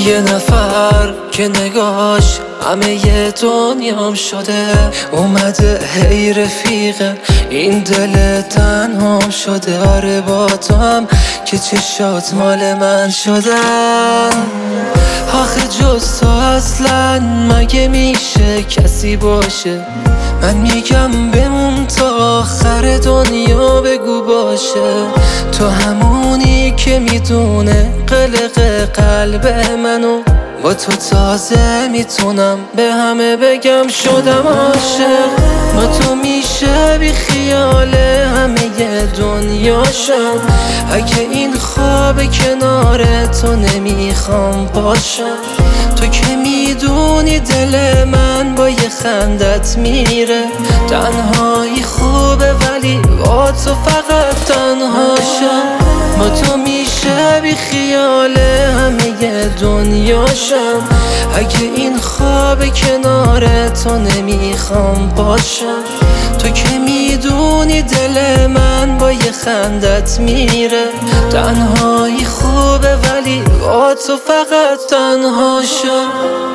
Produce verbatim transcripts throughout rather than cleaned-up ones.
یه نفر که نگاش همه ی دنیام شده، اومده هی رفیقه این دل تنهام شده. آره با تو هم که چشات مال من شدن. آخه جز تو اصلا مگه میشه کسی باشه؟ من میگم بمون تا آخر دنیا بگو باشه. تو همونی که میدونه قلق قلب منو، با تو تازه میتونم به همه بگم شدم عاشق. با تو میشه بی خیال همه ی دنیاشم. اگه این خواب کنار تو نمیخوام باشم. تو که میدونی دل من با یه خندت میره. تنهایی خوبه ولی با تو فقط تنهاشم. با تو میشه بی خیال همه ی دنیاشم. اگه این خواب کنار تو نمیخوام باشم. تو که میدونی دل من با یه خندت میره. تنهایی خوبه ولی با تو فقط تنهاشم.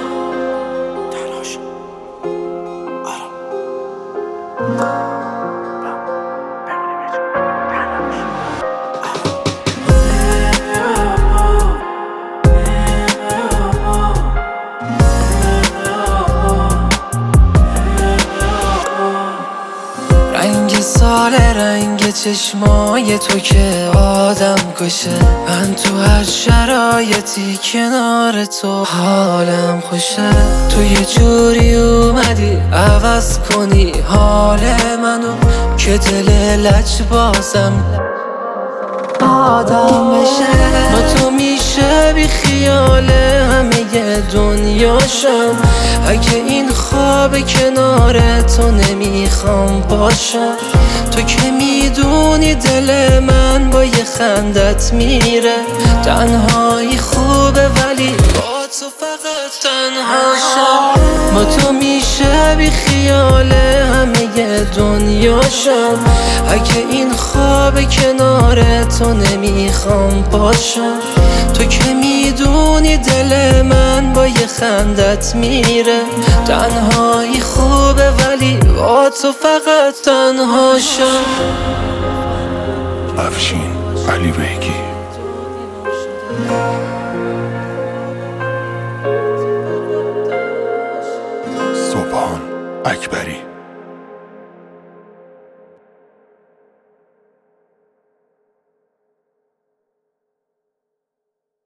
رنگ ساله رنگ چشمای تو که آدم کشه. من تو هر شرایطی کنار تو حالم خوشه. تو یه جوری اومدی عوض کنی حال منو، که دل لج بازم آدم بشه. با تو میشه بی خیال همه ی دنیاشم. اگه این خواب کنار تو نمیخوام باشم. تو که میدونی دل من با یه خندت میره. تنهایی خوبه ولی با تو فقط تنهاشم. با تو میشه بی خیال همه ی دنیاشم. اگه این خواب کنار تو نمیخوام باشم. تو که میدونی دل من با یه خندت میره. تنهایی خوبه ولی با تو فقط تنهاشم. افشین علی بیگی.